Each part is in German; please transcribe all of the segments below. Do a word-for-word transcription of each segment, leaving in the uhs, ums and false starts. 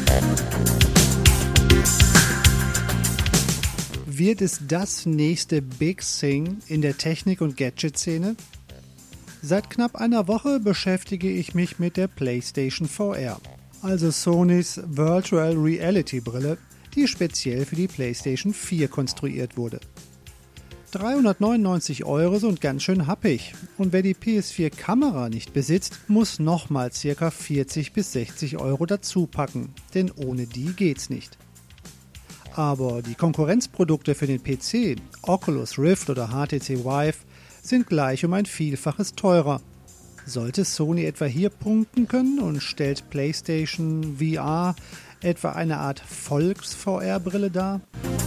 Wird es das nächste Big Thing in der Technik- und Gadget-Szene? Seit knapp einer Woche beschäftige ich mich mit der PlayStation V R, also Sonys Virtual Reality Brille, die speziell für die PlayStation vier konstruiert wurde. dreihundertneunundneunzig Euro sind ganz schön happig und wer die P S vier Kamera nicht besitzt, muss nochmal ca. vierzig bis sechzig Euro dazu packen, denn ohne die geht's nicht. Aber die Konkurrenzprodukte für den P C, Oculus Rift oder H T C Vive, sind gleich um ein Vielfaches teurer. Sollte Sony etwa hier punkten können und stellt PlayStation V R etwa eine Art Volks-V R-Brille dar?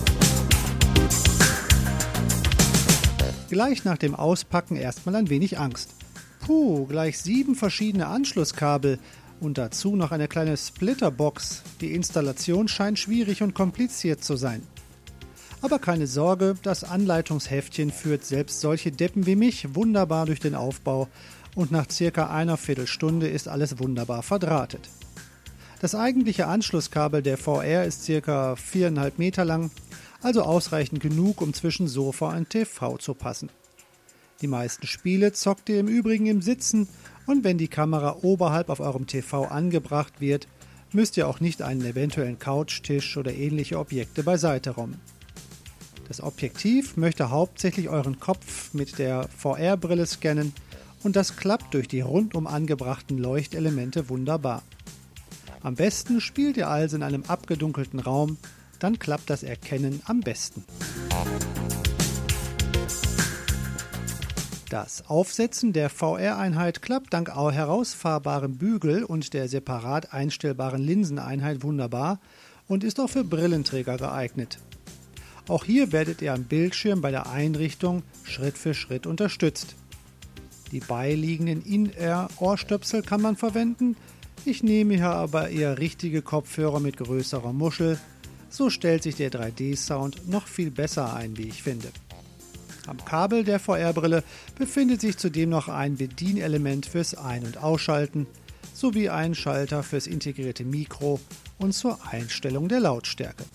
Gleich nach dem Auspacken erstmal ein wenig Angst. Puh, gleich sieben verschiedene Anschlusskabel und dazu noch eine kleine Splitterbox. Die Installation scheint schwierig und kompliziert zu sein. Aber keine Sorge, das Anleitungsheftchen führt selbst solche Deppen wie mich wunderbar durch den Aufbau und nach circa einer Viertelstunde ist alles wunderbar verdrahtet. Das eigentliche Anschlusskabel der V R ist circa viereinhalb Meter lang, also ausreichend genug, um zwischen Sofa und T V zu passen. Die meisten Spiele zockt ihr im Übrigen im Sitzen und wenn die Kamera oberhalb auf eurem T V angebracht wird, müsst ihr auch nicht einen eventuellen Couchtisch oder ähnliche Objekte beiseite räumen. Das Objektiv möchte hauptsächlich euren Kopf mit der V R-Brille scannen und das klappt durch die rundum angebrachten Leuchtelemente wunderbar. Am besten spielt ihr also in einem abgedunkelten Raum, dann klappt das Erkennen am besten. Das Aufsetzen der V R-Einheit klappt dank herausfahrbarem Bügel und der separat einstellbaren Linseneinheit wunderbar und ist auch für Brillenträger geeignet. Auch hier werdet ihr am Bildschirm bei der Einrichtung Schritt für Schritt unterstützt. Die beiliegenden In-Ear-Ohrstöpsel kann man verwenden, ich nehme hier aber eher richtige Kopfhörer mit größerer Muschel, so stellt sich der drei D-Sound noch viel besser ein, wie ich finde. Am Kabel der V R-Brille befindet sich zudem noch ein Bedienelement fürs Ein- und Ausschalten, sowie ein Schalter fürs integrierte Mikro und zur Einstellung der Lautstärke.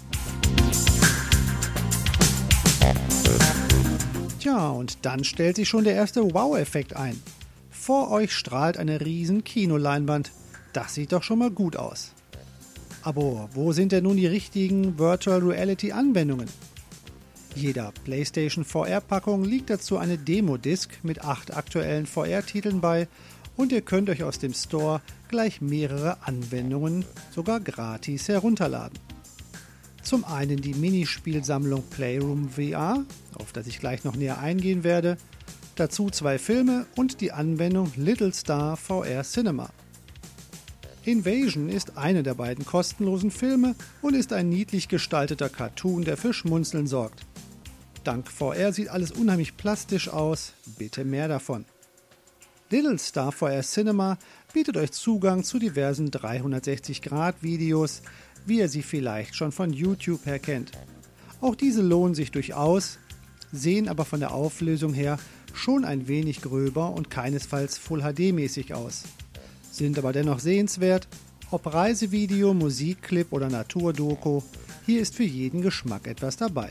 Tja, und dann stellt sich schon der erste Wow-Effekt ein. Vor euch strahlt eine riesen Kinoleinwand. Das sieht doch schon mal gut aus. Aber wo sind denn nun die richtigen Virtual Reality Anwendungen? Jeder PlayStation V R-Packung liegt dazu eine Demo-Disc mit acht aktuellen V R-Titeln bei und ihr könnt euch aus dem Store gleich mehrere Anwendungen sogar gratis herunterladen. Zum einen die Minispielsammlung Playroom V R, auf das ich gleich noch näher eingehen werde, dazu zwei Filme und die Anwendung Little Star V R Cinema. Invasion ist eine der beiden kostenlosen Filme und ist ein niedlich gestalteter Cartoon, der für Schmunzeln sorgt. Dank V R sieht alles unheimlich plastisch aus, bitte mehr davon. Little Star V R Cinema bietet euch Zugang zu diversen dreihundertsechzig Grad Videos, wie ihr sie vielleicht schon von YouTube her kennt. Auch diese lohnen sich durchaus, sehen aber von der Auflösung her schon ein wenig gröber und keinesfalls Full H D-mäßig aus. Sind aber dennoch sehenswert, ob Reisevideo, Musikclip oder Naturdoku, hier ist für jeden Geschmack etwas dabei.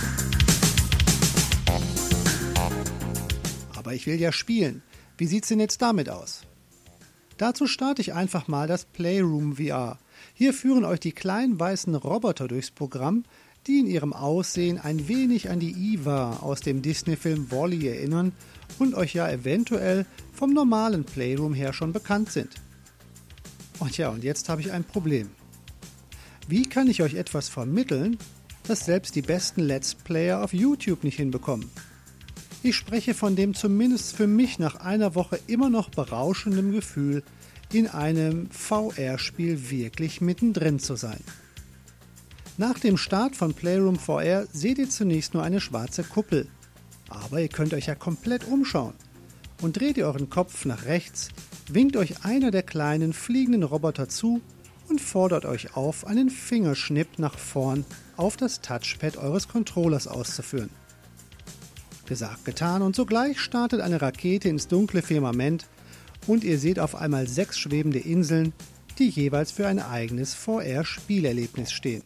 Aber ich will ja spielen, wie sieht's denn jetzt damit aus? Dazu starte ich einfach mal das Playroom V R. Hier führen euch die kleinen weißen Roboter durchs Programm, die in ihrem Aussehen ein wenig an die Eva aus dem Disney-Film WALL-E erinnern und euch ja eventuell vom normalen Playroom her schon bekannt sind. Und ja, und jetzt habe ich ein Problem. Wie kann ich euch etwas vermitteln, das selbst die besten Let's Player auf YouTube nicht hinbekommen? Ich spreche von dem zumindest für mich nach einer Woche immer noch berauschenden Gefühl, in einem V R-Spiel wirklich mittendrin zu sein. Nach dem Start von Playroom V R seht ihr zunächst nur eine schwarze Kuppel. Aber ihr könnt euch ja komplett umschauen. Und dreht ihr euren Kopf nach rechts, winkt euch einer der kleinen fliegenden Roboter zu und fordert euch auf, einen Fingerschnipp nach vorn auf das Touchpad eures Controllers auszuführen. Gesagt, getan und sogleich startet eine Rakete ins dunkle Firmament und ihr seht auf einmal sechs schwebende Inseln, die jeweils für ein eigenes V R-Spielerlebnis stehen.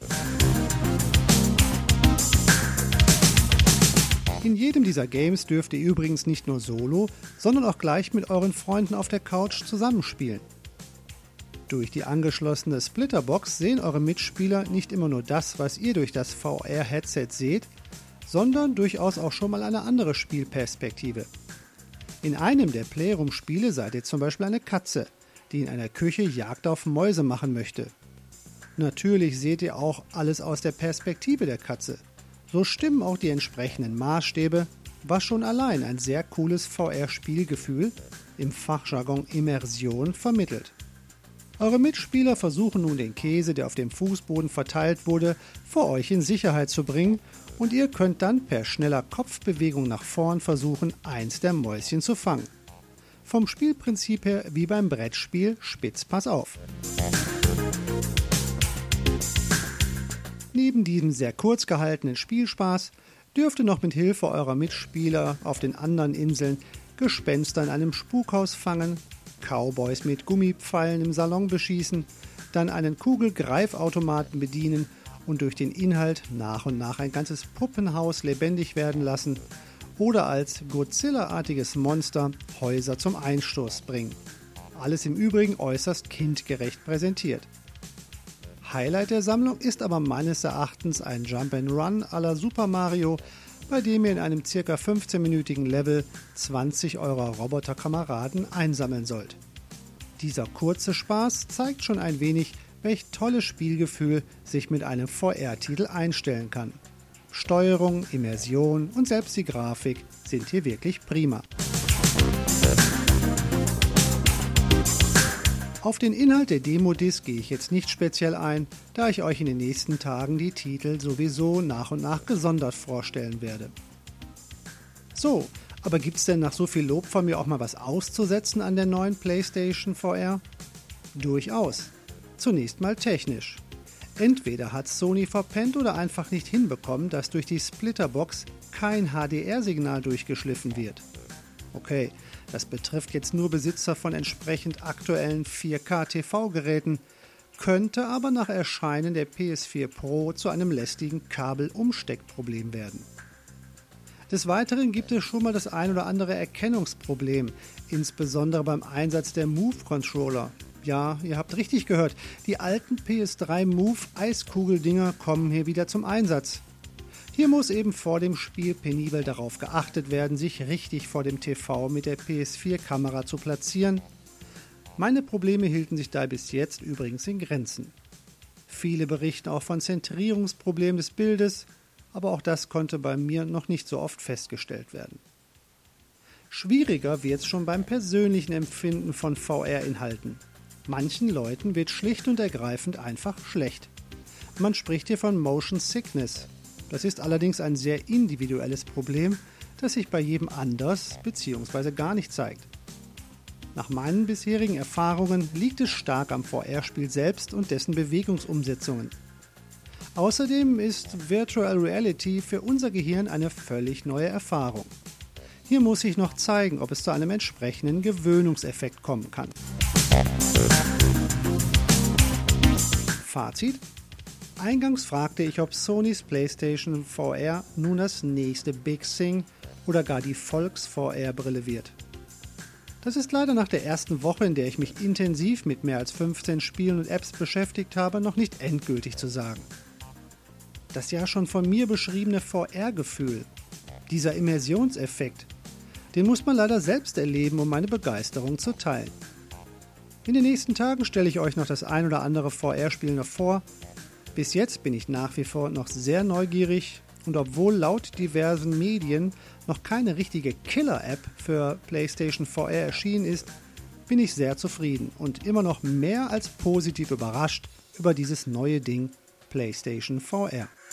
In jedem dieser Games dürft ihr übrigens nicht nur solo, sondern auch gleich mit euren Freunden auf der Couch zusammenspielen. Durch die angeschlossene Splitterbox sehen eure Mitspieler nicht immer nur das, was ihr durch das V R-Headset seht, sondern durchaus auch schon mal eine andere Spielperspektive. In einem der Playroom-Spiele seid ihr zum Beispiel eine Katze, die in einer Küche Jagd auf Mäuse machen möchte. Natürlich seht ihr auch alles aus der Perspektive der Katze. So stimmen auch die entsprechenden Maßstäbe, was schon allein ein sehr cooles V R-Spielgefühl, im Fachjargon Immersion, vermittelt. Eure Mitspieler versuchen nun den Käse, der auf dem Fußboden verteilt wurde, vor euch in Sicherheit zu bringen und ihr könnt dann per schneller Kopfbewegung nach vorn versuchen, eins der Mäuschen zu fangen. Vom Spielprinzip her wie beim Brettspiel Spitz pass auf. Neben diesem sehr kurz gehaltenen Spielspaß dürfte noch mit Hilfe eurer Mitspieler auf den anderen Inseln Gespenster in einem Spukhaus fangen, Cowboys mit Gummipfeilen im Salon beschießen, dann einen Kugelgreifautomaten bedienen und durch den Inhalt nach und nach ein ganzes Puppenhaus lebendig werden lassen oder als Godzilla-artiges Monster Häuser zum Einstoß bringen. Alles im Übrigen äußerst kindgerecht präsentiert. Highlight der Sammlung ist aber meines Erachtens ein Jump-and-Run à la Super Mario, bei dem ihr in einem ca. fünfzehnminütigen Level zwanzig eurer Roboterkameraden einsammeln sollt. Dieser kurze Spaß zeigt schon ein wenig, welch tolles Spielgefühl sich mit einem V R-Titel einstellen kann. Steuerung, Immersion und selbst die Grafik sind hier wirklich prima. Auf den Inhalt der Demo-Disc gehe ich jetzt nicht speziell ein, da ich euch in den nächsten Tagen die Titel sowieso nach und nach gesondert vorstellen werde. So, aber gibt's denn nach so viel Lob von mir auch mal was auszusetzen an der neuen PlayStation V R? Durchaus. Zunächst mal technisch. Entweder hat Sony verpennt oder einfach nicht hinbekommen, dass durch die Splitterbox kein H D R-Signal durchgeschliffen wird. Okay, das betrifft jetzt nur Besitzer von entsprechend aktuellen vier K-T V-Geräten, könnte aber nach Erscheinen der P S vier Pro zu einem lästigen Kabelumsteckproblem werden. Des Weiteren gibt es schon mal das ein oder andere Erkennungsproblem, insbesondere beim Einsatz der Move-Controller. Ja, ihr habt richtig gehört, die alten P S drei Move-Eiskugeldinger kommen hier wieder zum Einsatz. Hier muss eben vor dem Spiel penibel darauf geachtet werden, sich richtig vor dem T V mit der P S vier Kamera zu platzieren. Meine Probleme hielten sich da bis jetzt übrigens in Grenzen. Viele berichten auch von Zentrierungsproblemen des Bildes, aber auch das konnte bei mir noch nicht so oft festgestellt werden. Schwieriger wird es schon beim persönlichen Empfinden von V R-Inhalten. Manchen Leuten wird schlicht und ergreifend einfach schlecht. Man spricht hier von Motion Sickness. Das ist allerdings ein sehr individuelles Problem, das sich bei jedem anders bzw. gar nicht zeigt. Nach meinen bisherigen Erfahrungen liegt es stark am V R-Spiel selbst und dessen Bewegungsumsetzungen. Außerdem ist Virtual Reality für unser Gehirn eine völlig neue Erfahrung. Hier muss sich noch zeigen, ob es zu einem entsprechenden Gewöhnungseffekt kommen kann. Fazit: Eingangs fragte ich, ob Sonys PlayStation V R nun das nächste Big Thing oder gar die Volks-V R-Brille wird. Das ist leider nach der ersten Woche, in der ich mich intensiv mit mehr als fünfzehn Spielen und Apps beschäftigt habe, noch nicht endgültig zu sagen. Das ja schon von mir beschriebene V R-Gefühl, dieser Immersionseffekt, den muss man leider selbst erleben, um meine Begeisterung zu teilen. In den nächsten Tagen stelle ich euch noch das ein oder andere V R-Spiel noch vor. Bis jetzt bin ich nach wie vor noch sehr neugierig und obwohl laut diversen Medien noch keine richtige Killer-App für PlayStation V R erschienen ist, bin ich sehr zufrieden und immer noch mehr als positiv überrascht über dieses neue Ding PlayStation V R.